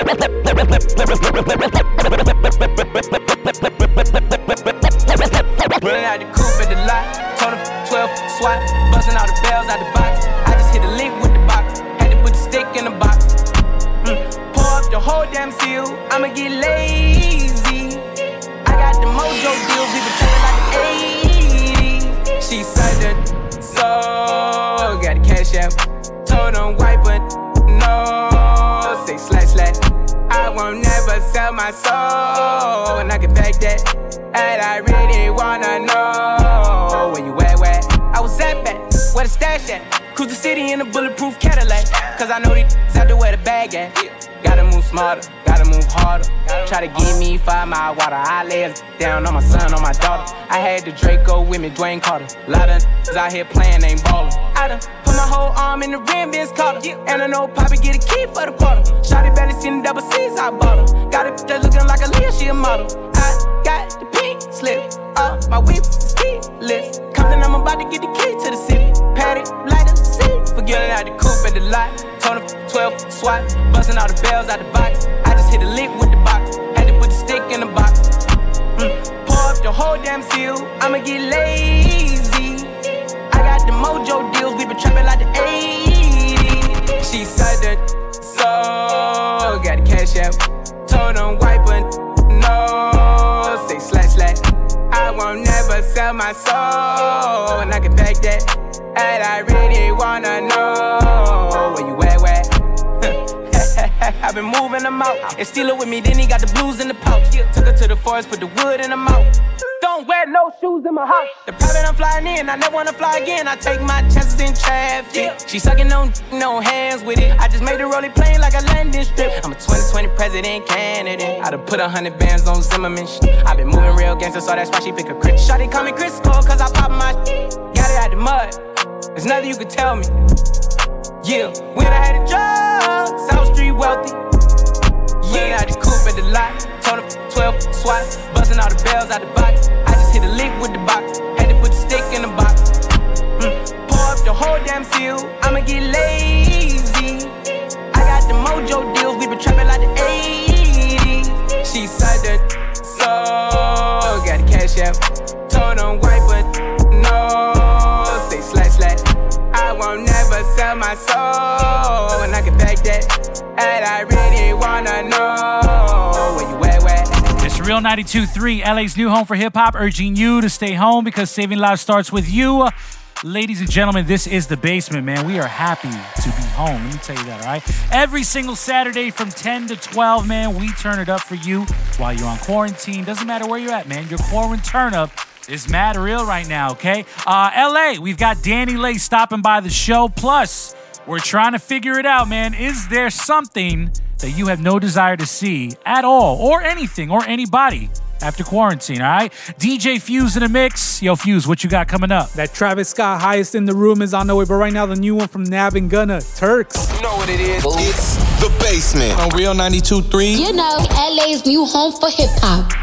Running out the coupe at the lot, told him 12 swat, busting all the bells out the box. I just hit a lick with the box, had to put the stick in the box. Pour up the whole damn seal, I'ma get lazy. I got the mojo deals, we been trapping like the 80s. She said that, so got the cash out, told him wipe it, no, say slash. I won't never sell my soul, and I can back that. And I really wanna know where you at, where I was at back, where the stash at. Cruise the city in a bulletproof Cadillac, cause I know these out there where the bag at. Gotta move smarter, gotta move harder. Try to give me 5 mile water. I lay down on my son, on my daughter. I had the Draco with me, Dwayne Carter. Lot of out here playing, ain't ballin'. I done put my whole arm in the rim, Vince Carter. And I know Poppy get a key for the quarter. Shawty barely seen the double C's, I bought her. Got it just looking like a Leah, she a model. I got the pink slip, my whip is keyless. Compton, I'm about to get the key to the city. Patty, light up the city. Forgetting out the coupe at the lot. Told him 12 swat, busting all the bells out the box. I just hit a lick with the box, had to put the stick in the box. Pour up the whole damn seal, I'ma get lazy. I got the mojo deals, we been trapping like the 80s. She said that, so got the cash out, told him wipe it, no, say slash. I won't never sell my soul, and I can back that. And I really wanna know where you at, where? I've been moving them out, and steal it with me, then he got the blues in the pouch. Took her to the forest, put the wood in the mouth. Don't wear no shoes in my house. The private I'm flying in, I never wanna fly again. I take my chances in traffic. She sucking on no hands with it. I just made the rolling plane like a landing strip. I'm a 2020 president candidate. I done put 100 bands on Zimmerman. I been moving real gangster, so that's why she pick a crit. Shawty call me Chris Cole, cause I pop my got it out the mud. There's nothing you could tell me. Yeah, when I had a job, South Street wealthy. Yeah, I just coupe at the lot. Told him 12 swat, busting all the bells out the box. I just hit a lick with the box, had to put the stick in the box. Pour up the whole damn seal, I'ma get lazy. I got the mojo deals, we been trapping like the 80s. She said that, so got the cash out, told him wipe it, no, say slash. I won't never sell my soul, and I can back that. And I really wanna know where you at, where? It's Real 92.3, LA's new home for hip-hop, urging you to stay home because saving lives starts with you. Ladies and gentlemen, this is The Basement, man. We are happy to be home. Let me tell you that, all right? Every single Saturday from 10 to 12, man, we turn it up for you while you're on quarantine. Doesn't matter where you're at, man. Your quarantine turn-up is mad real right now, okay? LA, we've got Danny Lay stopping by the show. Plus, we're trying to figure it out, man. Is there something that you have no desire to see at all, or anything, or anybody after quarantine, all right? DJ Fuse in the mix. Yo, Fuse, what you got coming up? That Travis Scott Highest in the Room is on the way, but right now the new one from Nav and Gunna, Turks. You know what it is. It's The Basement on Real 92.3. You know, LA's new home for hip-hop.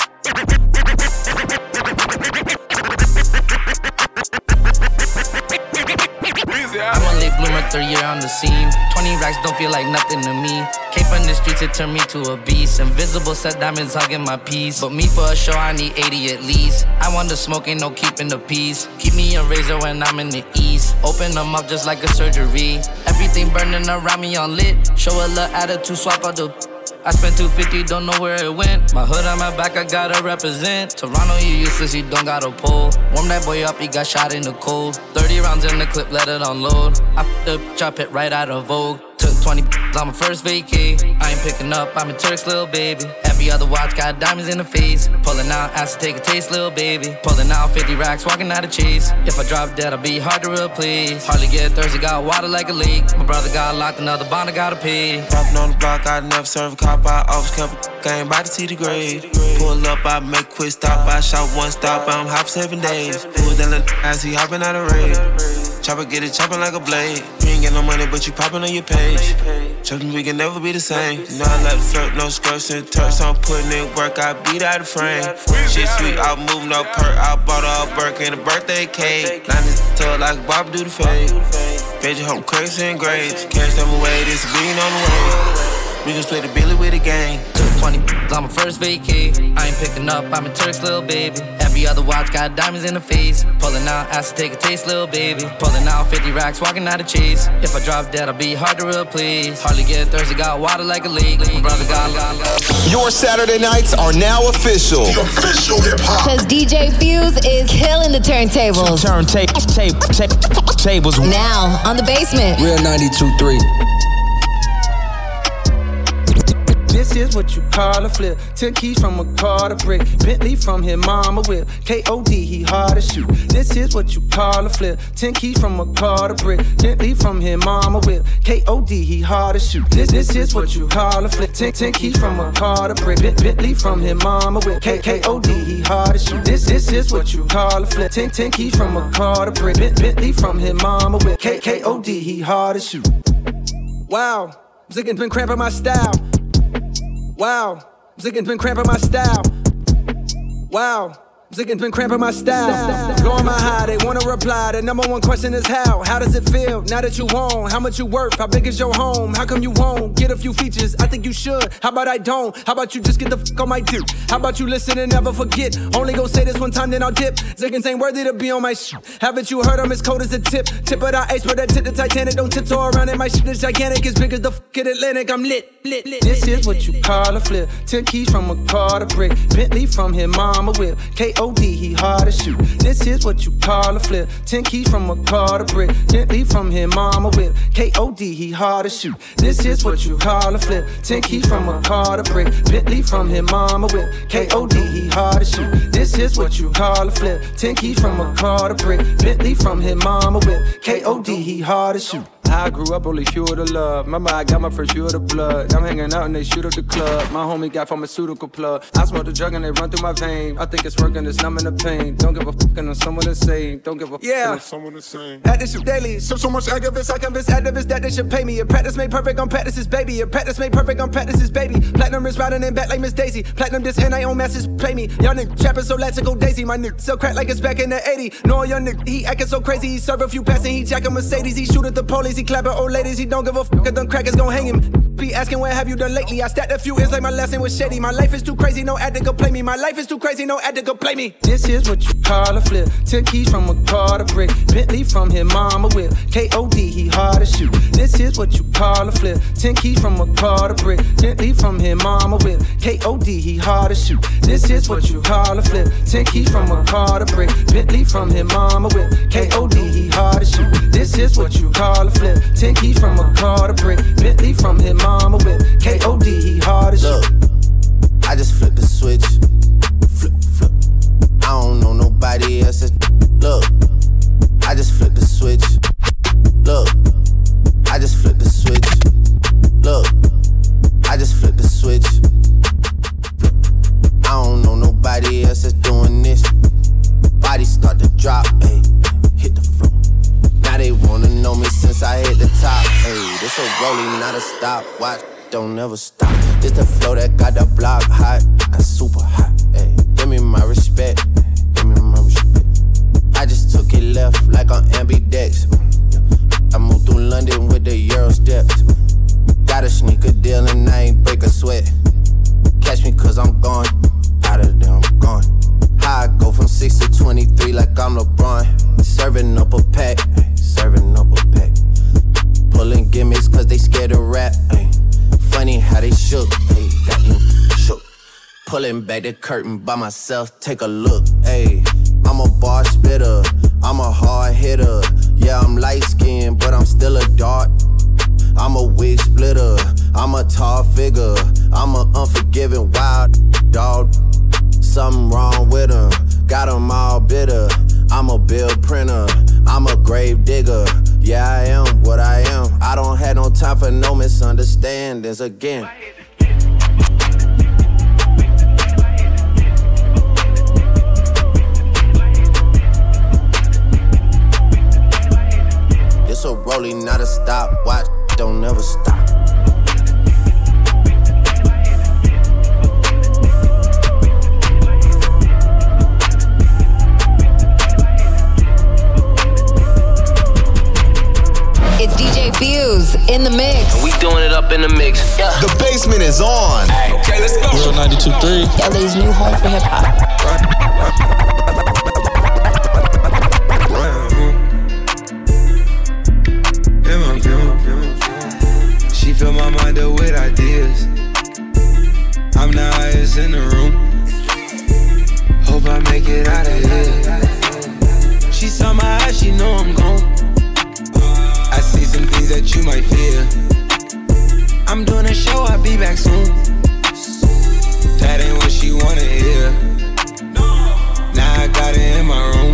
I'm a late bloomer, 3rd year on the scene. 20 racks don't feel like nothing to me. Came from the streets, it turned me to a beast. Invisible set diamonds hugging my piece. But me for a show, I need 80 at least. I want the smoke, ain't no keeping the peace. Keep me a razor when I'm in the east. Open them up just like a surgery. Everything burning around me on lit. Show a little attitude, swap out the I spent $250, don't know where it went. My hood on my back, I gotta represent. Toronto, you useless, you don't got a pole. Warm that boy up, he got shot in the cold. 30 rounds in the clip, let it unload. I f***ed up, chop it right out of Vogue. Took 20 on my first vacay. I ain't picking up, I'm a Turk's little baby. Every other watch got diamonds in the face. Pulling out, asked to take a taste, little baby. Pulling out 50 racks, walking out of chase. If I drop dead, I'll be hard to replace. Hardly get thirsty, got water like a lake. My brother got locked, another bond I gotta pay. Rapping on the block, I never serve a cop. I always kept a game by the see the grade. Pull up, I make quick stop. I shot one stop, I'm hop 7 days. Pull down the as he hopping out of raid. Chopper get it chopping like a blade. You ain't get no money, but you popping on your page. Trust me, we can never be the same. You know I like the flirt, no skirts and turks. I'm putting in work, I beat out the frame. Shit sweet, I move no perk. I bought her a Burke and a birthday cake. Line this toe like Bob do the fade. Veggie hope crazy and grades. Cash them away, this bean on the way. We can split the Billy with a gang. Took 20 on my first vacay. I ain't picking up, I'm a Turk's little baby. Every other watch got diamonds in the face. Pulling out, asked to take a taste, little baby. Pulling out 50 racks, walking out of chase. If I drop dead, I'll be hard to replace. Hardly get thirsty, got water like a lake. My brother got. Your Saturday nights are now official. The official hip hop. Cause DJ Fuse is killing the turntables. Tables. Now on The Basement. Real 92.3. This is what you call a flip. 10 keys from a car to brick. Bentley from his mama whip. K.O.D. he hard to shoot. This is what you call a flip. 10 keys from a car to brick. Bentley from his mama whip. K.O.D. he hard to shoot. This is what you call a flip. 10 keys from a car to brick. Bentley from his mama whip. K.O.D. he hard to shoot. This is what you call a flip. 10 keys from a car to brick. Bentley from his mama whip. K.O.D. he hard to shoot. Wow, Ziggin's been cramping my style. Wow, Ziggin's been cramping my style. Wow, Ziggin's been cramping my style. Blowing my high, they wanna reply. The number one question is how? How does it feel now that you own? How much you worth? How big is your home? How come you won't get a few features? I think you should. How about I don't? How about you just get the fuck on my dick? How about you listen and never forget? Only go say this one time, then I'll dip. Ziggins ain't worthy to be on my shit. Haven't you heard I'm as cold as a tip? Tip of the ice, but that tip the Titanic. Don't tiptoe around it. My shit is gigantic, as big as the fucking Atlantic. I'm lit. This is what you call a flip. 10 keys from a car to brick. Bentley from his mama whip. K.O.D. he hard to shoot. This is what you call a flip. 10 keys from a car to brick. Bentley from his mama whip. K.O.D. he hard to shoot. This is what you call a flip. 10 keys from a car to brick. Bentley from his mama whip. K.O.D. he hard to shoot. This is what you call a flip. 10 keys from a car to brick. Bentley from his mama whip. K.O.D. he hard to shoot. I grew up only fuel to love. Remember I got my first fuel to blood. I'm hanging out and they shoot up the club. My homie got pharmaceutical plug. I smoke the drug and they run through my vein. I think it's working, it's numbing the pain. Don't give a fuck on someone the same. Don't give a fuck on someone the same. At this shit daily. So much activists, I convince activists that they should pay me. A practice made perfect on practice's baby. A practice made perfect on practice's baby. Platinum is riding in back like Miss Daisy. Platinum this and I own masses pay me. Y'all niggas trapping so let's go Daisy. My nigga sell crack like it's back in the 80s. No young nigga, he acting so crazy. He serve a few passing, he jacking Mercedes. He shoot at the police, he clapping old ladies. He don't give a fuck if them crackers gon' hang him. Be asking what have you done lately. I stacked a few ends like my last name was Shady. My life is too crazy, no ad to go play me. My life is too crazy, no ad to go play me. This is what you call a flip. 10 keys from a car to brick. Bentley from his mama whip. K.O.D. he hard to shoot. This is what you call a flip. 10 keys from a car to brick. Bentley from his mama whip. K.O.D. he hard to shoot. This is what you call a flip. 10 keys from a car to brick. Bentley from his mama whip. K.O.D. he hard to shoot. This is what you call a flip. 10 keys from a car to brick. Bentley from his mama whip. K.O.D. he hard as shit. I just flipped the switch. Flip. I don't know nobody else. Look, I just flipped the switch. Look, I just flipped the switch. Look, I just flipped the switch. I don't know nobody else that's doing this. Body start to drop, ayy, hit the floor. Now they wanna know me since I hit the top. Ayy, this a rolling, not a stop. Watch, don't never stop. This the flow that got the block hot, got super hot. Ayy, give me my respect, give me my respect. I just took it left like on ambidex. I moved through London with the Euro steps. Got a sneaker deal and I ain't break a sweat. Catch me cause I'm gone, out of there I'm gone. How I go from 6 to 23 like I'm LeBron. Serving up a pack, serving up a pack. Pulling gimmicks cause they scared to rap. Ay. Funny how they shook, ay, got me shook. Pulling back the curtain by myself, take a look. Ay. I'm a bar spitter, I'm a hard hitter. Yeah, I'm light skinned, but I'm still a dart. I'm a wig splitter, I'm a tall figure. I'm a unforgiving wild dog. Something wrong with him, got him all bitter. I'm a bill printer, I'm a grave digger. Yeah, I am what I am. I don't have no time for no misunderstandings again. This a rolling, not a stop. Watch, don't never stop. It's DJ Fuse in the mix. And we doing it up in the mix. The basement is on. Okay, let's go. Real 92.3. LA's new home for hip hop. She fill my mind up with ideas. I'm the highest in the room. Hope I make it out of here. She saw my eyes, she know I'm gone. I see some things that you might fear. I'm doing a show, I'll be back soon. That ain't what she wanna hear. Now I got it in my room.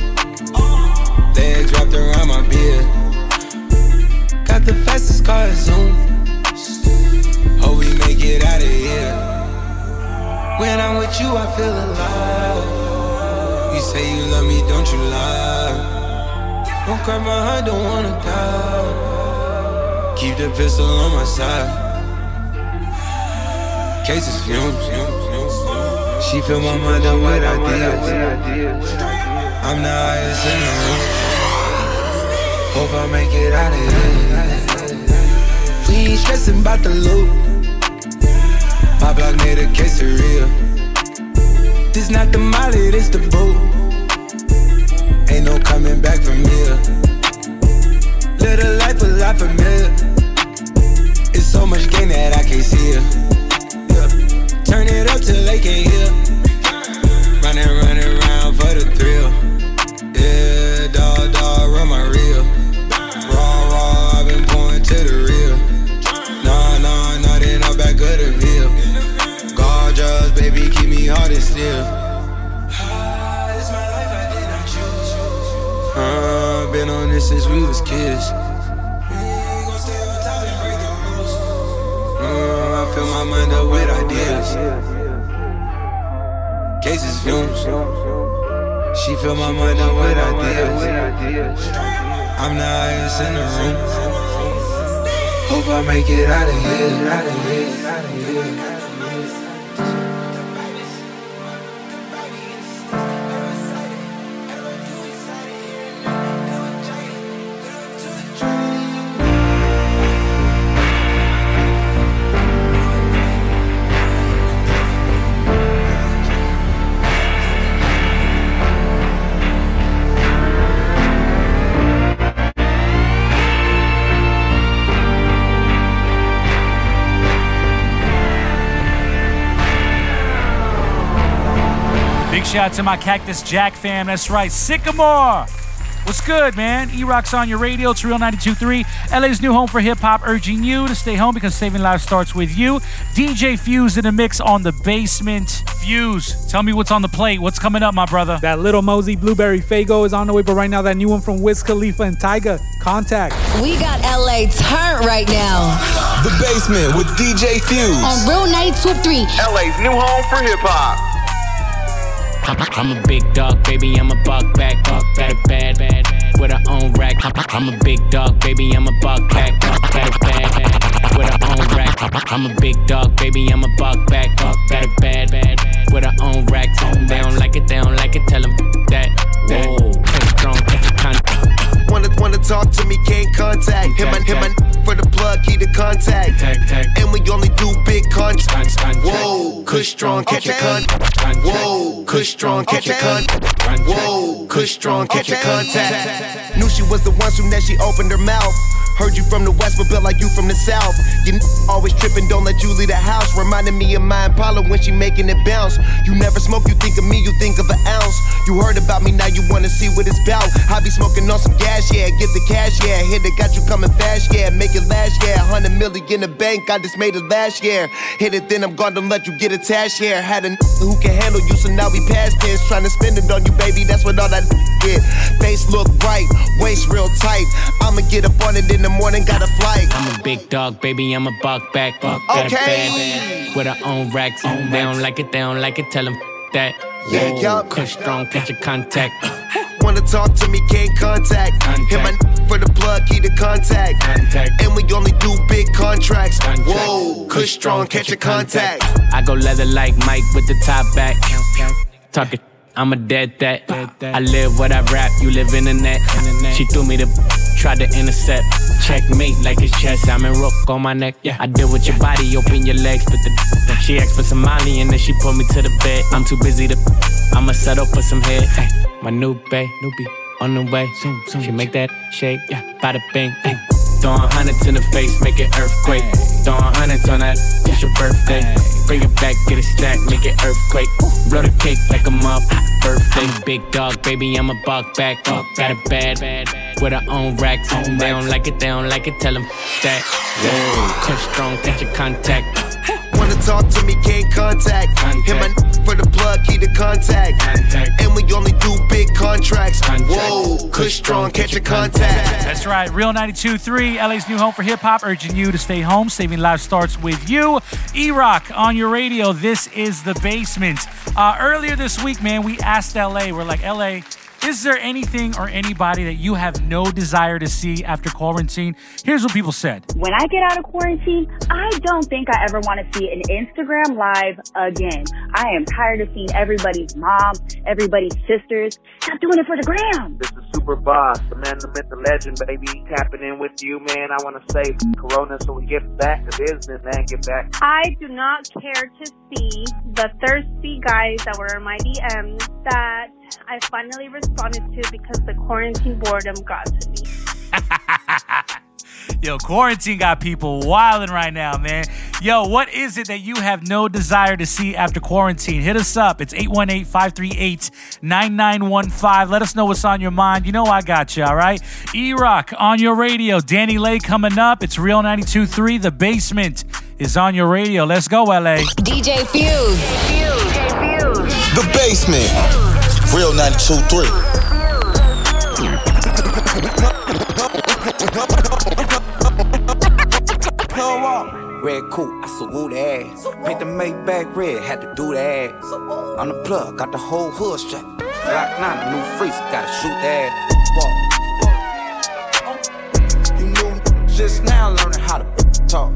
Legs wrapped around my beard. Got the fastest car, Zoom. Hope we make it out of here. When I'm with you, I feel alive. You say you love me, don't you lie. Don't cry my heart, don't wanna die. Keep the pistol on my side. Cases fumes. She fill my mind up with ideas. I'm the highest in the room. Hope I make it out of here. We ain't stressing about the loot. My block made a quesadilla. This not the molly, this the boot. Ain't no coming back from here. Live a life a lot familiar. It's so much gain that I can't see it. Yeah. Turn it up till they can't hear. Running around for the thrill. Yeah, dog, run my reel. Raw, I've been pouring to the real. Nah, then I'm back of the veil. Gorgeous, baby, keep me hard and still. This my life, I did not choose. Been on this since we was kids. Gon' stay on top and break the rules. I fill my mind up with ideas. Cases fumes. She fill my mind up with ideas. I'm the highest in the room. Hope I make it out of here, out of here, out of here. Shout out to my Cactus Jack fam. That's right, Sycamore. What's good, man? E-Rock's on your radio. It's Real 92.3. LA's new home for hip-hop, urging you to stay home because saving lives starts with you. DJ Fuse in the mix on the basement. Fuse, tell me what's on the plate. What's coming up, my brother? That Little Mosey Blueberry Faygo is on the way, but right now that new one from Wiz Khalifa and Tyga, Contact. We got LA turned right now. The Basement with DJ Fuse. On Real 92.3. LA's new home for hip-hop. I'm a big dog, baby, I'm a buck back, bad, with her own rack. I'm a big dog, baby, I'm a buck back, bad, with her own rack. I'm a big dog, baby, I'm a buck back, bad, with her own rack. They don't like it, tell them that. Whoa, strong, Wanna talk to me, can't contact. Hit my for the plug, key to contact. And we only do big contracts. Whoa, Kush strong, catch a contact. Whoa, Kush strong, catch a contact. Whoa, Kush strong, catch a contact. Knew she was the one soon as she opened her mouth. Heard you from the west, but built like you from the south. You always tripping, don't let you leave the house. Reminding me of my Impala when she making it bounce. You never smoke, you think of me, you think of an ounce. You heard about me, now you wanna see what it's about. I be smoking on some gas, yeah, get the cash, yeah. Hit it, got you coming fast, yeah, make it last, yeah. 100 million in the bank, I just made it last year. Hit it, then I'm gone, don't let you get attached, yeah. Had a who can handle you, so now we past tense. Trying to spend it on you, baby, that's what all that did. Face look right, waist real tight. I'ma get up on it in the morning, got a flight. I'm a big dog, baby, I'm a buck back, okay. With her own racks. They don't like it, tell them that. Yeah, yup. Kush strong, catch a contact. Wanna talk to me, can't contact. Hit my for the plug, key to contact. And we only do big contracts. Whoa, Kush strong, catch a contact. I go leather like Mike with the top back. Talk it, I'm a dead that. I live what I rap, you live in the net. She threw me the Tried to intercept, checkmate like it's chess. I'm in rook on my neck. Yeah, I deal with your body, open your legs, put the. She asked for some Molly and then she put me to the bed. I'm too busy to. I'ma settle for some head. Ay, my newbie on the way. Soon. She make that shake. Yeah, bada bing. Ay. Throwing hundreds in the face, make it earthquake. Throwing hundreds on that, it's your birthday. Bring it back, get it stacked, make it earthquake. Blow the cake like a mop, birthday. Big dog, baby, I'm a buck back. Got it bad, with her own racks. They don't like it, tell them that. Cut strong, catch your contact. Wanna talk to me, can't contact. Hit my for the plug, keep the contact. And we only do big contracts. Whoa, Kush strong, catch your contact. That's right, Real 92.3, LA's new home for hip-hop, urging you to stay home. Saving lives starts with you. E-Rock on your radio, this is The Basement. Earlier this week, man, we asked LA, we're like, LA, is there anything or anybody that you have no desire to see after quarantine? Here's what people said. When I get out of quarantine, I don't think I ever want to see an Instagram live again. I am tired of seeing everybody's mom, everybody's sisters. Stop doing it for the gram. This is Super Boss, the man, the myth, the legend, baby. Tapping in with you, man. I want to save Corona so we get back to business, man. Get back. I do not care to see the thirsty guys that were in my DMs that I finally responded to because the quarantine boredom got to me. Yo, quarantine got people wilding right now, man. Yo, what is it that you have no desire to see after quarantine? Hit us up. It's 818-538-9915. Let us know what's on your mind. You know I got you, all right? E-Rock on your radio. Danny Lay coming up. It's Real 92.3. The Basement is on your radio. Let's go, LA. DJ Fuse. The Basement. Real 92.3. Red coupe, I salute the ass. Paint the Maybach red, had to do the ass. On the plug, got the whole hood strapped. Glock 9, a new freeze, gotta shoot the ass. You knew just now learning how to talk.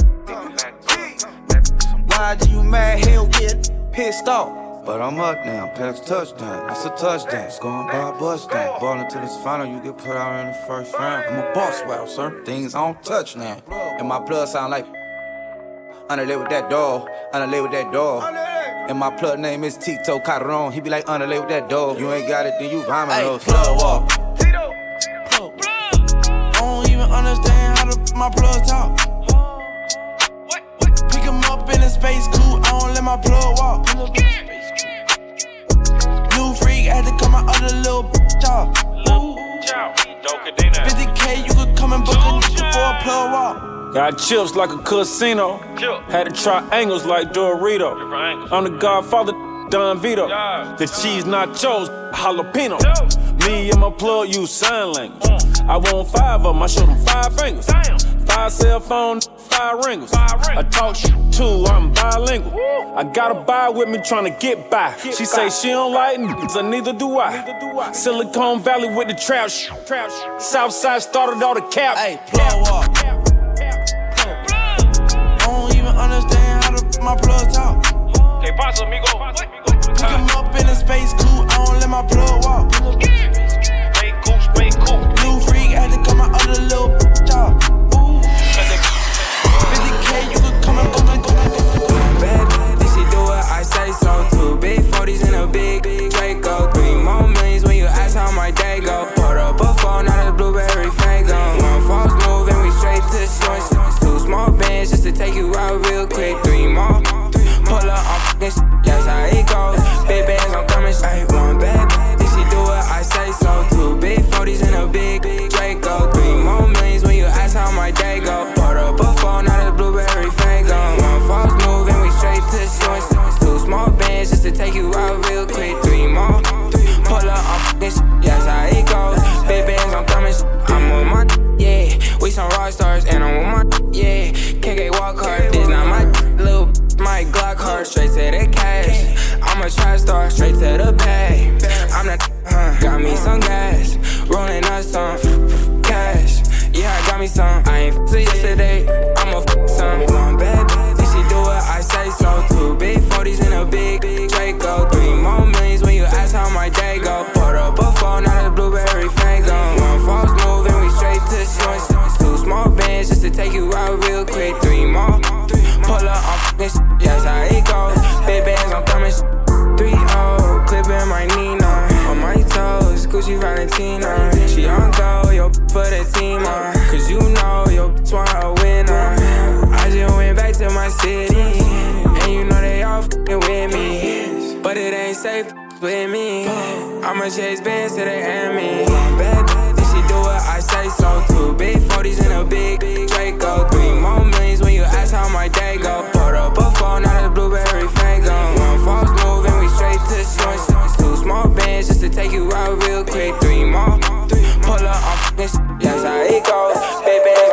Why do you mad? Hell get pissed off. But I'm up now, past touchdown. That's a touchdown. It's going by a bus down. Ballin' to this final, you get put out in the first round. I'm a boss, wow, sir. Things on touch now. And my blood sound like underlay with that dog. Underlay with that dog. And my plug name is Tito Calderon. He be like underlay with that dog. You ain't got it, then you vomit. Hey, plug walk. Tito. I don't even understand how my plug talk. Pick him up in a space coupe. I don't let my plug walk. Freak, had to come out of the little bitch off. 50K, you could come and book a nigga for a plug walk. Got chips like a casino. Had to try angles like Dorito. I'm the Godfather, Don Vito. The cheese nachos, jalapeno. Me and my plug use sign language. I want 5 of them, I show them 5 fingers. 5 cell phone, 5 ringers. I talk shit too, I'm bilingual. I got a buy with me trying to get by. She say she don't like niggas, and neither do I. Silicon Valley with the trap shit. Southside started all the cap. Hey, plug walk. I don't even understand how my plug talk. Que pasa, amigo? Pick him up in a space coupe, I don't let my plug walk. New freak, had to come out of the little bitch off. 50K, you could come and go. Bad, did she do it? I say so too. Big 40s in a big Draco. 3 more millions when you ask how my day go. Put up a phone, not a blueberry fango. 1 false move and we straight to the shorts. 2 small bands just to take you out real quick. 3 more, pull up on fucking shit. That's how it goes. Big bands, I'm coming straight. 1 bad, did she do it? I say so too. Big 40s in a big Draco. 3 more millions when you ask how my day go. Put up a phone, not a blueberry fango. 1 false move and we straight to the shorts. 2 small bands just to take you out real quick. 3 more, pull up on fucking shit. That's how it goes. Big bands, I'm coming. I'm on my yeah. We some rock stars and I'm on my yeah. KK walk hard. This not my little my Glock hard. Straight to the cash. I'm a trap star. Straight to the bag. I'm the got me some gas. Rolling up some cash. Yeah, I got me some. I ain't f***ed yesterday. I'm a f*** some. 1 bad, did she do it? I say so too. Big 40s in a big Draco. 3 more millions when you ask how my day go. Put up a phone, not a blueberry fango. 1 false move and we straight with me. I'ma chase bands till they end me. Bad bitch, she do what I say so. 2 big 40s and a big Draco. 3 more millions when you ask how my day go. Put up a phone, now the blueberry fango. 1 false move and we straight to the source. 2 small bands just to take you out real quick. 3 more, pull up on fucking shit, that's how it goes. Big bands,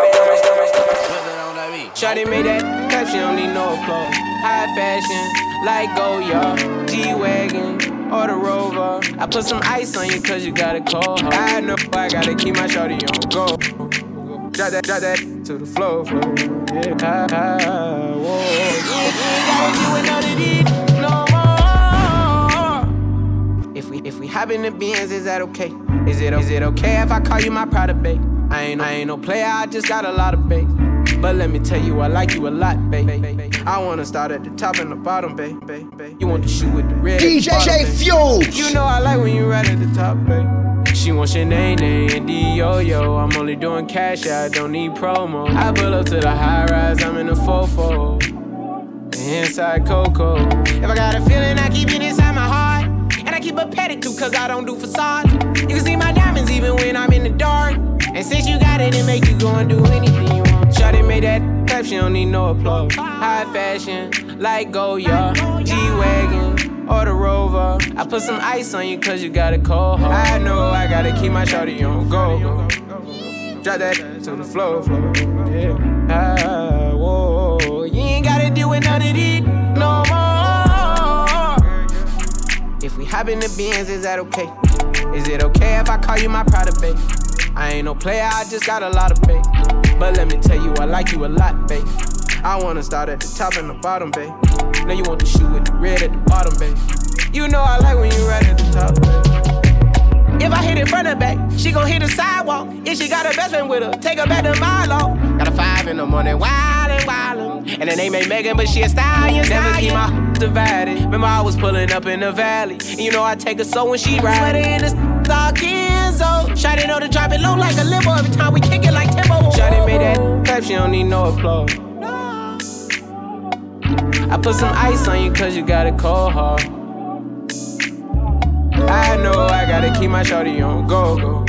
Shawty made that clap, she don't need no applause. High fashion, like Goya, G-Wagon, or the Rover. I put some ice on you cause you got a cold heart. I know I gotta keep my shawty on go. Drop that to the floor. Yeah, whoa. You ain't gotta do it no more. If we hop in the Benz, is that okay? Is it okay if I call you my pride, babe? I ain't no player, I just got a lot of bass. But let me tell you, I like you a lot, babe. I wanna start at the top and the bottom, babe. You want to shoot with the red DJ Fuse. You know I like when you right at the top, babe. She wants your name and D-Yo-Yo. I'm only doing cash, I don't need promo. I pull up to the high rise, I'm in the fofo. Inside Coco. If I got a feeling, I keep it inside my heart. And I keep a pedicure cause I don't do facades. You can see my diamonds even when I'm in the dark. And since you got it, it make you go and do anything you want. Shawty made that clap, she don't need no applause. High fashion, like Goya, G-Wagon, or the Rover. I put some ice on you cause you got a cold heart. I know I gotta keep my shawty on go. Drop that to the floor. Yeah. Whoa. You ain't gotta deal with none of these no more. If we hop in the Benz, is that okay? Is it okay if I call you my pride, babe? I ain't no player, I just got a lot of babe. But let me tell you, I like you a lot, babe. I wanna start at the top and the bottom, babe. Now you want to shoot with the red at the bottom, babe. You know I like when you right at the top, babe. If I hit it front or back, she gon' hit the sidewalk. If she got her best friend with her, take her back to Milo. Got a 5 in the morning, wildin'. And her name ain't Megan, but she a stallion. Never keep my divided. Remember I was pulling up in the valley. And you know I take her so when she ride. Sweater in the stock Enzo. Shawty know to drop it low like a limo. Every time we kick it like Timbo. Shawty made that clap, she don't need no applause. I put some ice on you cause you got a cold heart. I know I gotta keep my shawty on go.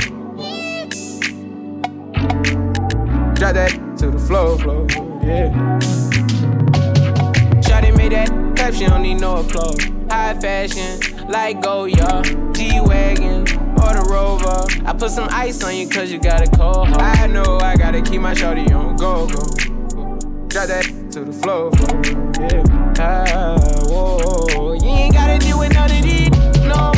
Drop that to the floor, yeah. Shawty made that clap, she don't need no applause. High fashion, like Goya, G-Wagon, or the Rover. I put some ice on you cause you got a cold heart. I know I gotta keep my shawty on go. Drop that to the floor, yeah. Whoa. You ain't gotta deal with none of these no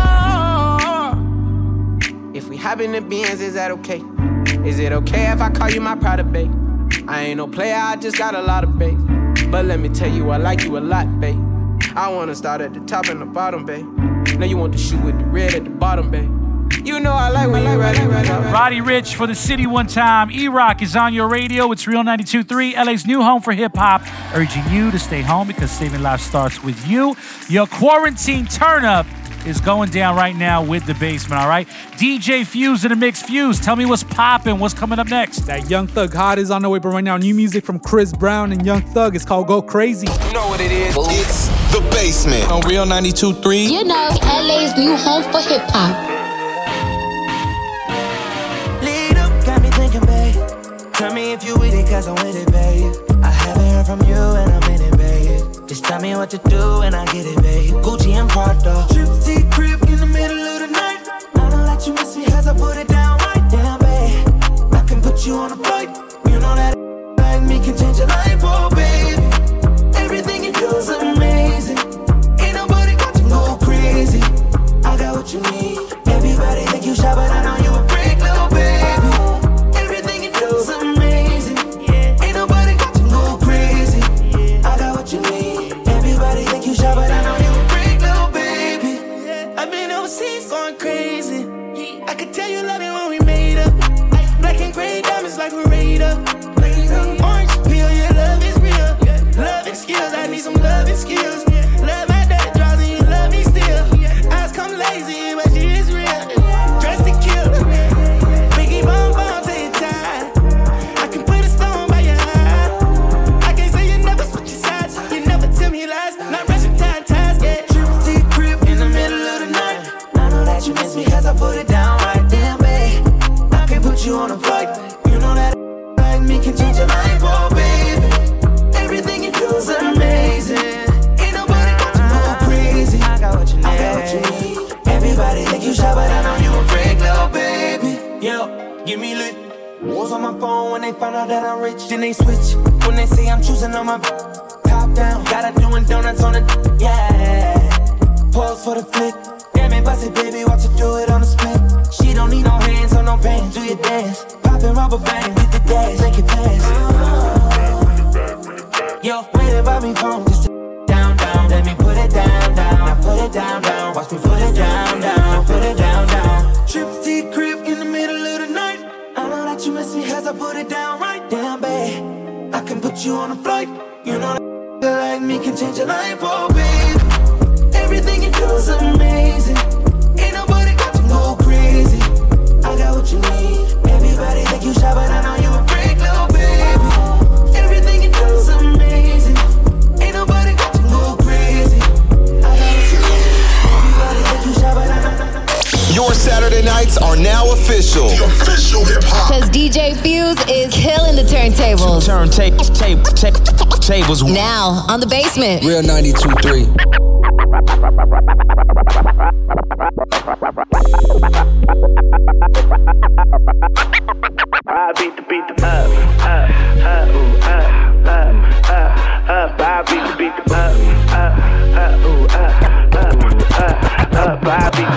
more. If we hop in the Benz, is that okay? Is it okay if I call you my pride, babe? I ain't no player, I just got a lot of bass. But let me tell you, I like you a lot, babe. I wanna start at the top and the bottom, babe. Now you want to shoot with the red at the bottom, babe. You know I like when you right. Roddy Ricch for the city one time. E-Rock is on your radio. It's Real 92.3, LA's new home for hip-hop. Urging you to stay home because saving lives starts with you. Your quarantine turn-up is going down right now with the basement, all right? DJ Fuse in the mix. Fuse, tell me what's popping, what's coming up next? That Young Thug Hot is on the way, but right now, new music from Chris Brown and Young Thug. It's called Go Crazy. You know what it is. It's The Basement on Real 92.3. You know, LA's new home for hip-hop. Lead up, got me thinking, babe. Tell me if you with it, cause I'm with it, babe. I haven't heard from you and I'm in it, babe. Just tell me what to do and I get it, babe. Gucci and Prada. Trip crib in the middle of the night. I don't let you miss me cause I put it down right down, babe. I can put you on a flight. You know that like me can change your life, oh, baby. Everything you do is amazing. Ain't nobody got you go crazy. I got what you need. Everybody think you shy, but I know you a freak, little baby. Everything you do is amazing. Ain't nobody got you go crazy. I got what you need. Everybody think you shy, but I know you a freak, little baby. I've been overseas going crazy. I could tell you love it when we made up. Black and gray diamonds like we're Raider. Orange peel, your love is my phone when they find out that I'm rich. Then they switch when they say I'm choosing on my top down. Gotta doing donuts on the yeah. Pause for the flick. Damn it, bust it, baby, watch her do it on the split. She don't need no hands or no pain. Do your dance, poppin' rubber band, hit the dash, make it fast. Yo, wait about me phone, just down, down. Let me put it down, down. I put it down, down. Watch me put it down, down. Put it down, down. Trip to your crib in the middle of the night. I know that you miss me as I put it down right down, babe. I can put you on a flight. You know that like me can change your life, oh babe. Everything you do is amazing. Ain't nobody got to go crazy. I got what you need. Everybody think you shy, but I know you a freak, little baby. Everything you do is amazing. Ain't nobody got to go crazy. I got what you need. Everybody think you shy, but I know. Your Saturday nights are now official. The official hip hop. Cause DJ Fuse is killing the turntables. Tables. Now on The Basement. Real 92.3. I beat the up, ooh, up. I beat the up, ooh, up. I beat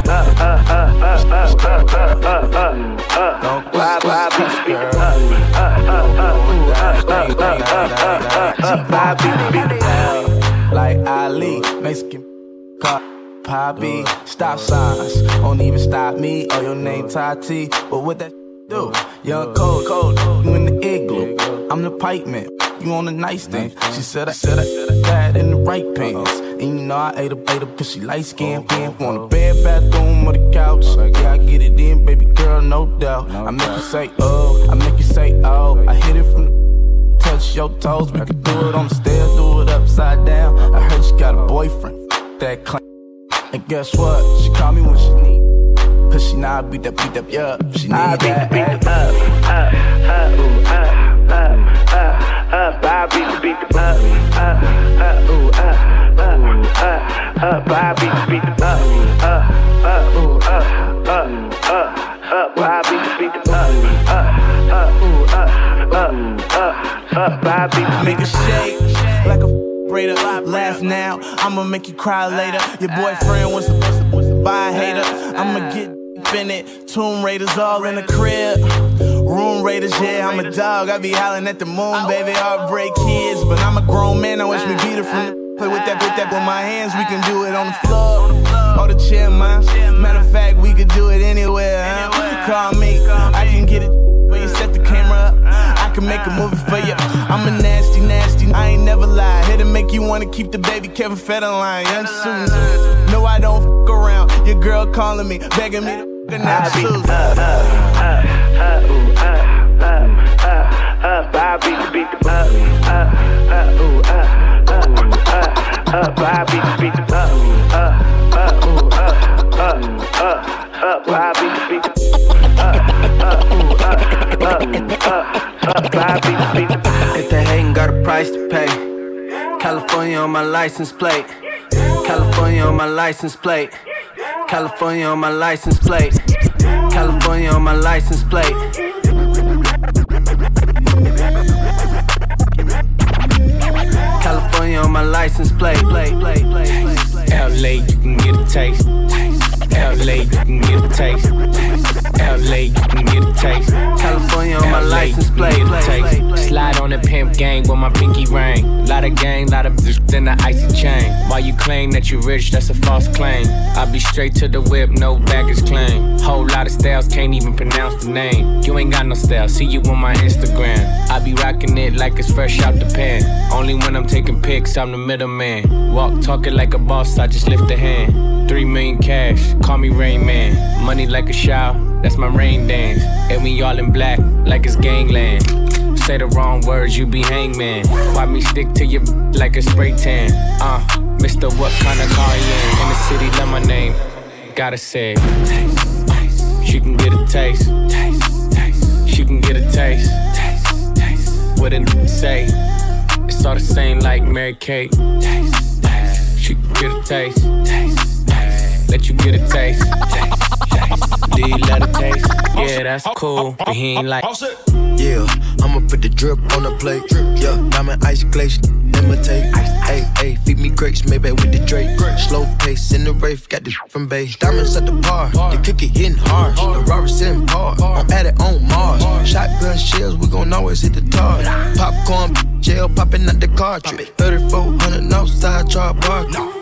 like Ali, Mexican car, Poppy, stop signs, won't even stop me. Oh, your name Tati, but what that do? Young cold, you in the igloo. I'm the pipe man, you on the nightstand. She said I had in the right pants. And you know I ate her cause she light skinned. Want a bed, bathroom, or the couch. Yeah, I get it in, baby girl, no doubt. I make you say, oh, I make you say, oh. I hit it from the touch your toes. We could do it on the stairs, do it upside down. I heard she got a boyfriend, that claim. And guess what? She call me when she need. Cause she know I beat up, yeah. She need that. I beat the up, ooh, up. I beat the up, ooh, up. I beat the up, ooh, up. I beat the Make a shake like a braider. Laugh now, I'ma make you cry later. Your boyfriend was supposed to buy a hater. I'ma get in it. Tomb Raiders all in the crib. Room Raiders, yeah, I'm a dog. I be howling at the moon, baby. Heartbreak kids, but I'm a grown man. I wish me beat her from the play with that with my hands. We can do it on the floor or the chair, man. Matter of fact, we could do it anywhere. Call me, I can get it. But you set the camera up, I can make a movie for you. I'm a nasty, I ain't never lie. Here to make you wanna keep the baby Kevin Federline. Young Susan, no I don't fuck around. Your girl calling me, begging me to fuck her now. Susan. I beat the up, ooh, I beat the If they hatin', got a price to pay. California on my license plate. California on my license plate. California on my license plate. California on my license plate. California on my license plate. LA, you can get a taste. LA, you can get a taste. LA, you can get a taste. California on my license plate. Slide on the pimp gang with my pinky ring. Lot of gang, lot of bitches in the icy chain. While you claim that you rich, that's a false claim. I be straight to the whip, no baggage claim. Whole lot of styles, can't even pronounce the name. You ain't got no style, see you on my Instagram. I be rocking it like it's fresh out the pan. Only when I'm taking pics, I'm the middleman. Walk talking like a boss, I just lift a hand. 3 million cash, call me Rain Man. Money like a shower, that's my rain dance. And we all in black, like it's gangland. Say the wrong words, you be hangman. Why me stick to your like a spray tan? Mister, what kind of car you in the city, love my name. Gotta say, taste. She can get a taste. She can get a taste. What it say? It's all the same like Mary Kate. She can get a taste. let you get a taste. Do you love the taste? Yeah, that's cool, but he ain't like. Yeah, I'ma put the drip on the plate. Yeah, diamond ice glaze, imitate. Hey, hey, feed me grapes, maybe with the Drake. Slow pace in the Wraith, got this from base. Diamonds at the bar, the cookie hitting hard. The Robert sitting par, I'm at it on Mars. Shotgun shells, we gon' always hit the tar. Popcorn, jail popping out the cartridge. 3400 outside, char bar.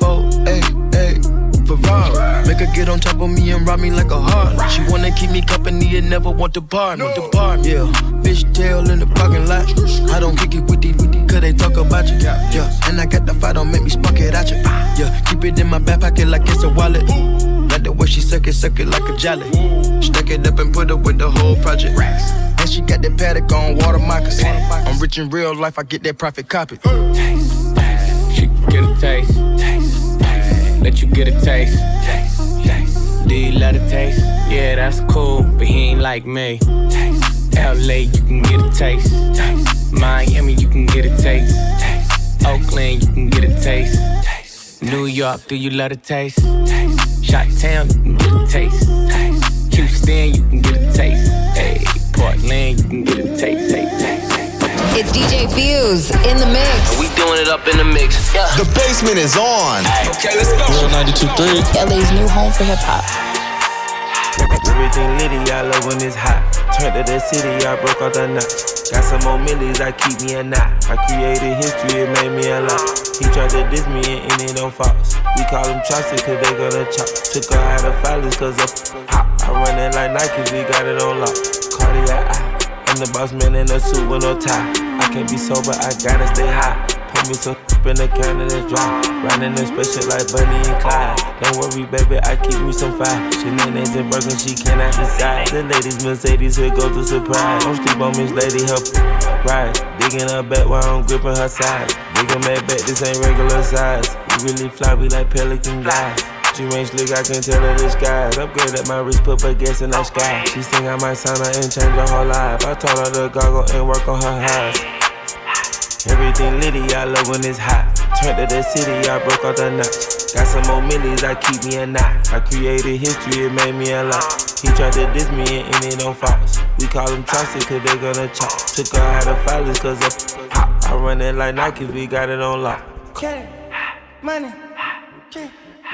488. Ferrari. Make her get on top of me and rob me like a heart. She wanna keep me company and never want to bar me. Yeah, fish tail in the parking lot. I don't kick it with these, cause they talk about you. Yeah, and I got the fight, don't make me spark it at you. Yeah, keep it in my back pocket like it's a wallet. Like the way she suck it like a jelly. Stack it up and put it with the whole project. And she got that paddock on water moccasins. I'm rich in real life, I get that profit copy. Taste, she get a taste. Let you get a taste. Do you love the taste? Yeah, that's cool, but he ain't like me. LA, you can get a taste. Miami, you can get a taste. Oakland, you can get a taste. New York, do you love the taste? Chi-Town, you can get a taste. Houston, you can get a taste. Hey, Portland, you can get a taste. It's DJ Fuse in the mix. And we doing it up in the mix. Yeah. The basement is on. Okay, let's go. Real 92.3. LA's new home for hip hop. Everything litty, I love when it's hot. Turned to the city, I broke out the knot. Got some more millies, I keep me a knot. I created history, it made me a lot. He tried to diss me and it on Fox. We call them Chaucer cause they gonna chop. Took her out of filers cause of hot. I run it like Nike, we got it on lock. Cardiac eye. I'm the boss man in a suit with no tie. I can't be sober, I gotta stay high. Put me some in the can and it's dry. Riding in special like Bunny and Clyde. Don't worry, baby, I keep me some fire. Shenanigans and Birkin, she cannot decide. The ladies, Mercedes, here go to surprise. Don't sleep on Miss Lady, help ride. Digging her back while I'm gripping her side. Digging my back, this ain't regular size. We really fly, we like pelican guys. She ain't slick, I can tell her the skies. Upgrade at my wrist, put her gas in the sky. She think I might sign her and change her whole life. I told her to goggle and work on her eyes. Everything litty, I love when it's hot. Turned to the city, I broke out the notch. Got some more millies, I keep me a knot. I created history, it made me a lot. He tried to diss me and it on Fox. We call them Chaucer cause they gonna chop. Took her out of filers cause of hot. I run it like Nike, we got it on lock. Okay, money, okay.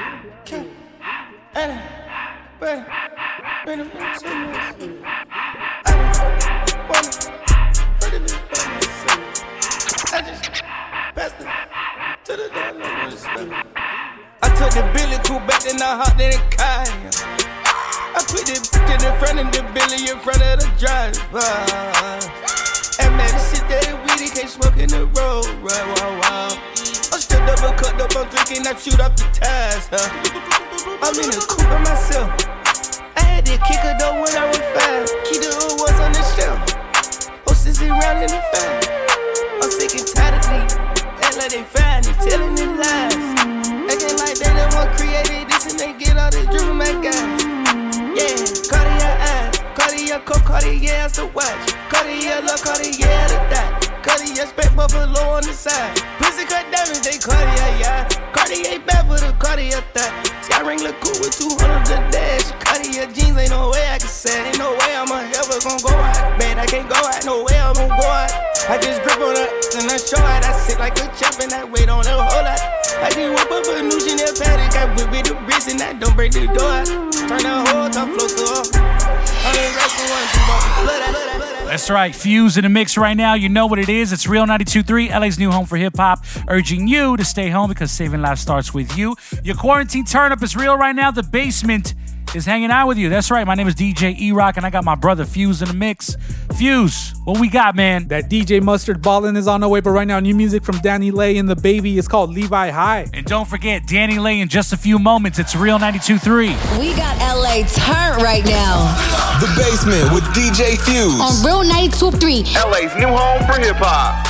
I took the Billy cool back and I hopped in the car. I put the in the front of the Billy in front of the driver. And man, the shit that weedy can't smoke in the road. Wow. I'm still double cut up, I'm drinking, I shoot up the tires. I'm in the coupe by myself. I had to kick her though when I was fast. Keep the old ones on the shelf. Hostess around in the fan. I'm sick and tired of me. Act like they fine, they telling them lies. Acting like they the one created this and they get all this driven my guys. Yeah, Cartier eyes, Cartier coat, Cartier as the watch. Cartier look, Cartier the dot. Cartier spec buffalo on the side. Pussy cut diamonds, they Cartier, yeah. Cartier bad for the Cartier thought. Sky ring look cool with 200 a dash. Cartier jeans, ain't no way I can say. Ain't no way I'm ever gon' go out. Man, I can't go out, no way I'm gon' go out. I just grip on her and I show out. I sit like a champ and I wait on a whole lot. I just whip up a new Chanel paddock. I whip with the wrist and I don't break the door out. Turn the whole top floor to off. I'm in racing one, two more blood out. That's right, Fuse in the mix right now. You know what it is. It's Real 92.3, LA's new home for hip-hop, urging you to stay home because saving lives starts with you. Your quarantine turn-up is real right now. The basement is hanging out with you. That's right. My name is DJ E-Rock, and I got my brother Fuse in the mix. Fuse, what we got, man? That DJ Mustard Ballin' is on the way, but right now, new music from Danny Lay and The Baby is called Levi High. And don't forget, Danny Lay in just a few moments. It's Real 92.3. We got LA turned right now. The Basement with DJ Fuse. On Real 92.3. LA's new home for hip-hop.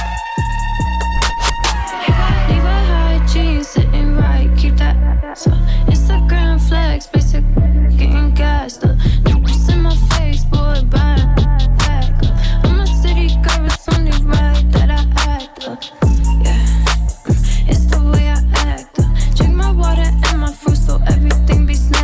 Levi High jeans sitting right, keep that so Instagram flex, basic getting gassed up. It's in my face, boy, buying back up. I'm a city girl, it's only right that I act up. Yeah, it's the way I act up. Drink my water and my fruit so everything be snapped.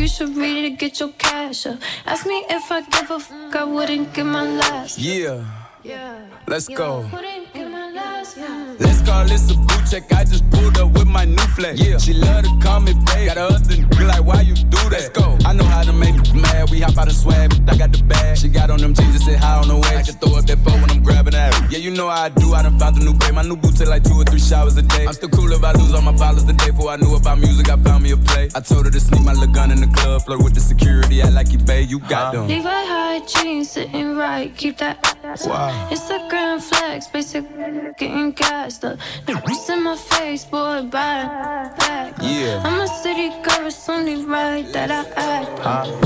you should read it, get your cash up. Ask me if I give a fuck, I wouldn't give my last. Yeah. Let's go. Wouldn't give my last. Let's call this a boot check. I just pulled up with my new flex. Yeah. She love to call me babe. Got her husband be like, why you do that? Let's go. I know how to make me mad. We hop out and swag. I got the bag. She got on them jeans and said hi on the way. I can throw up that phone when I'm grabbing that. Yeah, you know how I do. I done found a new babe. My new boots take like 2 or 3 showers a day. I'm still cool if I lose all my followers the day before I knew about music. I found me a play. I told her to sneak my little gun in the club. Flirt with the security. Act like you babe. You got them. Levi high jeans sitting right. Keep that ass. Wow. Instagram flex. Basic getting gassed up. It's in my face, boy, buy back. Yeah. I'm a city girl, it's only right that I act.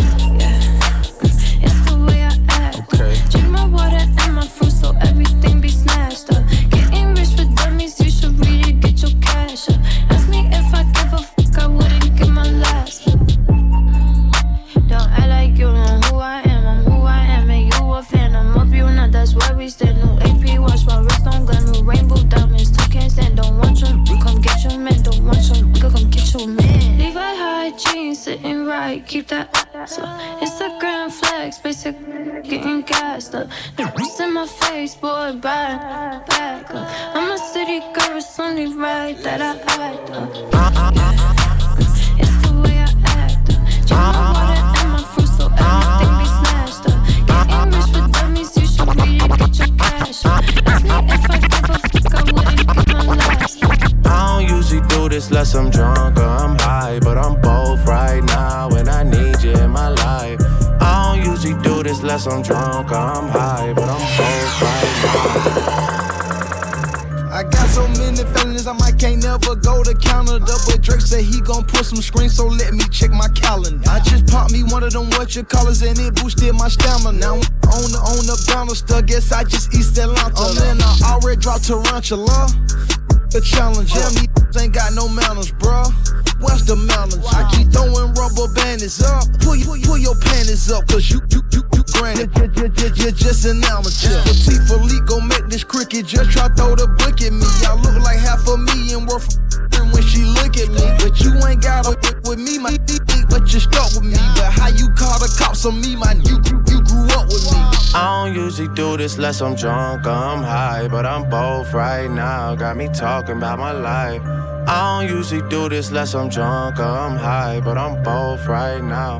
It's the way I act. Okay. Drink my water and my fruit so everything be snatched up. Getting rich for dummies, you should read it, get your cash up. Ask me if I give a fuck, I wouldn't give my last. Don't act like you know who I am, I'm who I am, and you a fan. I'm up, you not, that's why we stand. New AP watch, my wrist on gun, new rainbow diamonds. Two can't stand, don't want you, you come get your man. Don't want you, nigga, come get your man. Levi high jeans sitting right, keep that ass up. Instagram flex, basic getting gassed up. It's in my face, boy, buy back up. I'm a city girl, it's only right that I act up. It's the way I act up. Drink my water and my fruit so everything be snatched up. Getting rich for dummies, you should read it, get your cash up. Ask me if I give a fuck, I wouldn't give my last. I don't usually do this unless I'm drunk or I'm high, but I'm both right now and I need you in my life. I don't usually do this unless I'm drunk or I'm high, but I'm both right now. I got so many feelings, I might can't never go to Canada. But Drake said he gon' put some screens, so let me check my calendar. I just popped me one of them whatchamacallits and it boosted my stamina. Now on the banister, guess I just East Atlanta. And I already dropped Tarantula. The challenge, me ain't got no manners, bruh. What's the manners? I keep throwing rubber bandits up. Pull your panties up, cause you granted. You're just an amateur. This petite Philippe gon' make this cricket just try throw the book at me. I look like $500,000 worth of when she look at me. But you ain't got a with me, my but you stuck with me. But how you call the cops on me, man? You grew up with me. I don't usually do this unless I'm drunk or I'm high, but I'm both right now. Got me talking about my life. I don't usually do this unless I'm drunk or I'm high, but I'm both right now.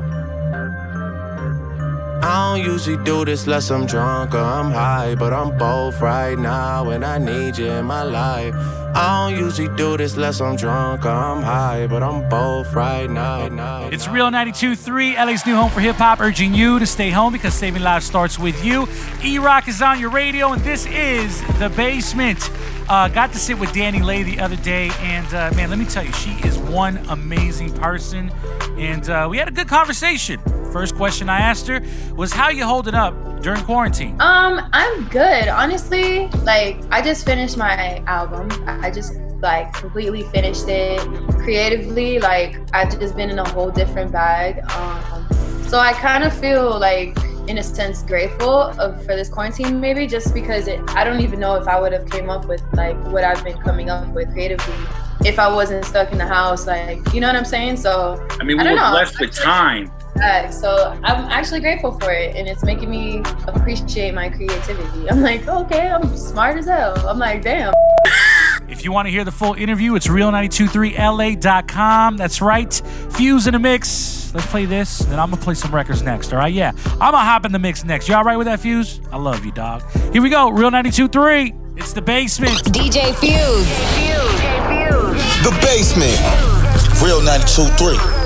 I don't usually do this unless I'm drunk or I'm high, but I'm both right now and I need you in my life. I don't usually do this unless I'm drunk or I'm high, but I'm both right now. It's Real 92.3, LA's new home for hip-hop, urging you to stay home because saving lives starts with you. E-Rock is on your radio, and this is The Basement. Got to sit with Danny Lay the other day, and man, let me tell you, she is one amazing person, and we had a good conversation. First question I asked her was, how you holding up during quarantine? I'm good. Honestly, like, I just finished my album. I just completely finished it. Creatively, like, I've just been in a whole different bag. So I kind of feel like, in a sense, grateful for this quarantine, maybe just because I don't even know if I would have came up with like what I've been coming up with creatively if I wasn't stuck in the house, like, you know what I'm saying? So I mean, we were blessed with time. So I'm actually grateful for it, and it's making me appreciate my creativity. I'm like, okay, I'm smart as hell. I'm like, damn. If you want to hear the full interview, it's real923la.com. That's right. Fuse in the mix. Let's play this, and then I'm going to play some records next, all right? Yeah, I'm going to hop in the mix next. You all right with that, Fuse? I love you, dog. Here we go. Real 92.3. It's The Basement. DJ Fuse. The Basement. Real 92.3.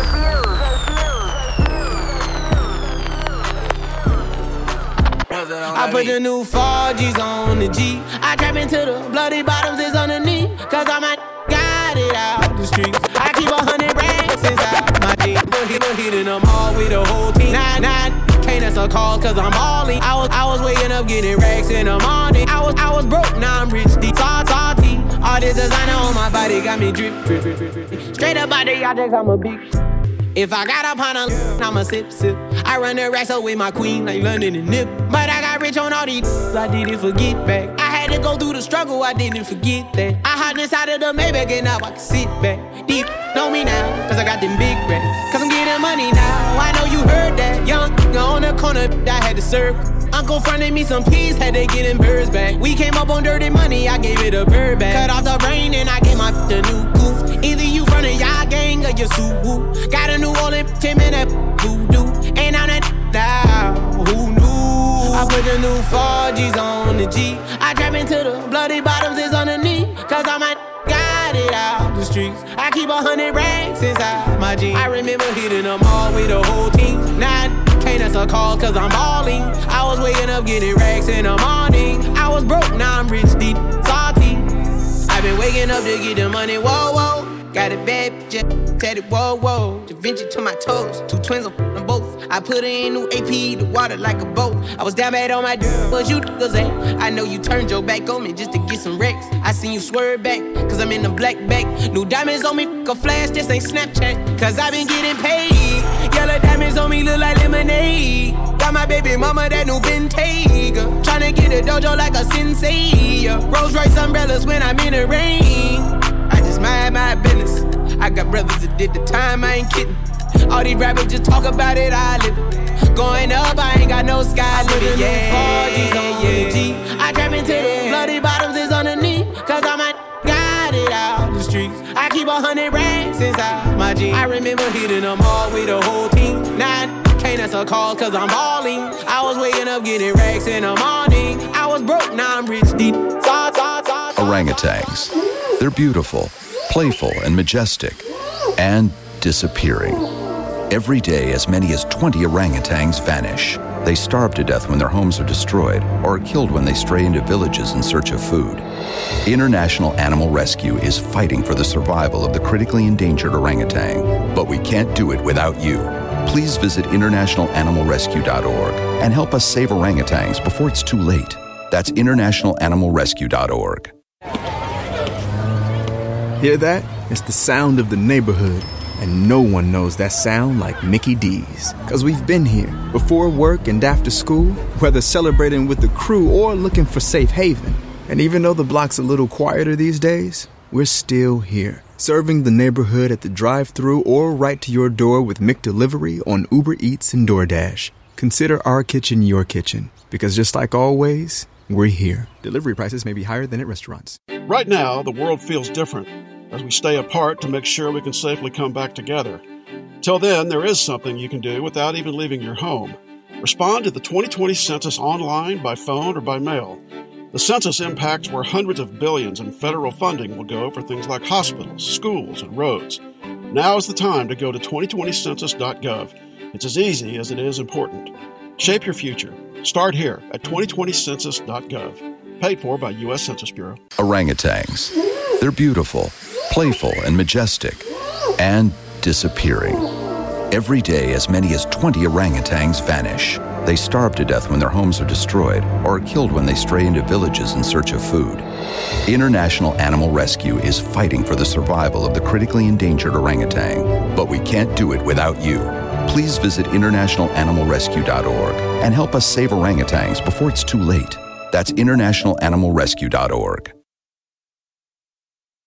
I put the new 4Gs on the G. I trap into the bloody bottoms is underneath. Cause all my got it out the streets. I keep 100 racks inside my jeans. Hitting them all with the whole team. Nah, can't answer calls cause I'm all in. I was waking up getting racks in the morning. I was broke, now I'm rich. Salty. All this designer on my body got me drip. Straight up out the objects, I'm a big. If I got up on a, I'ma sip. I run the racks up with my queen like London and Nip. But I got rich on all these, I didn't forget back. I had to go through the struggle, I didn't forget that. I hopped inside of the Maybach and now I can sit back. Deep know me now, cause I got them big racks. Cause I'm getting money now, I know you heard that. Young on the corner, I had to serve. Uncle fronted me some peas, had to get them birds back. We came up on dirty money, I gave it a bird back. Cut off the brain and I gave my the new goof. Either you from the y'all gang or you Suwu. Got a New Orleans Tim and that voodoo. And on that now, who knew? I put the new 4Gs on the G. I trap into the bloody bottoms is underneath. Cause I might got it out the streets. I keep 100 racks inside my jeans. I remember hitting them all with the whole team. Now can't answer calls cause I'm balling. I was waking up getting racks in the morning. I was broke, now I'm rich, deep, salty. I've been waking up to get the money, whoa, whoa. Got a bad bitch, tatted, whoa, whoa. Da Vinci to my toes, 2 twins on them both. I put her in new AP, the water like a boat. I was down bad on my dick, but you niggas ain't. I know you turned your back on me just to get some wrecks. I seen you swerve back, cause I'm in the black back. New diamonds on me, a flash, this ain't Snapchat. Cause I been getting paid. Yellow diamonds on me look like lemonade. Got my baby mama that new Bentayga. Tryna get a dojo like a sensei. Rolls Royce umbrellas when I'm in the rain. I just mind my business. I got brothers that did the time, I ain't kidding. All these rappers just talk about it, I live it. Going up, I ain't got no sky limit. Yeah, 4Gs on the G. I trap into the bloody bottoms is underneath. Cause I might got it out the streets. I keep 100 racks inside my jeans. I remember hitting them all with the whole team. Now can't answer calls cause I'm balling. I was waking up getting racks in the morning. I was broke, now I'm rich, deep. Orangutans. They're beautiful, playful, and majestic, and disappearing. Every day, as many as 20 orangutans vanish. They starve to death when their homes are destroyed or are killed when they stray into villages in search of food. International Animal Rescue is fighting for the survival of the critically endangered orangutan, but we can't do it without you. Please visit internationalanimalrescue.org and help us save orangutans before it's too late. That's internationalanimalrescue.org. Hear that? It's the sound of the neighborhood. And no one knows that sound like Mickey D's. Cause we've been here, before work and after school, whether celebrating with the crew or looking for safe haven. And even though the block's a little quieter these days, we're still here, serving the neighborhood at the drive-thru or right to your door with McDelivery on Uber Eats and DoorDash. Consider our kitchen your kitchen, because just like always, we're here. Delivery prices may be higher than at restaurants. Right now, the world feels different as we stay apart to make sure we can safely come back together. Till then, there is something you can do without even leaving your home. Respond to the 2020 census online, by phone, or by mail. The census impacts where hundreds of billions in federal funding will go for things like hospitals, schools, and roads. Now is the time to go to 2020census.gov. It's as easy as it is important. Shape your future. Start here at 2020census.gov. Paid for by U.S. Census Bureau. Orangutans. They're beautiful, playful, and majestic, and disappearing. Every day, as many as 20 orangutans vanish. They starve to death when their homes are destroyed or are killed when they stray into villages in search of food. International Animal Rescue is fighting for the survival of the critically endangered orangutan, but we can't do it without you. Please visit internationalanimalrescue.org and help us save orangutans before it's too late. That's internationalanimalrescue.org.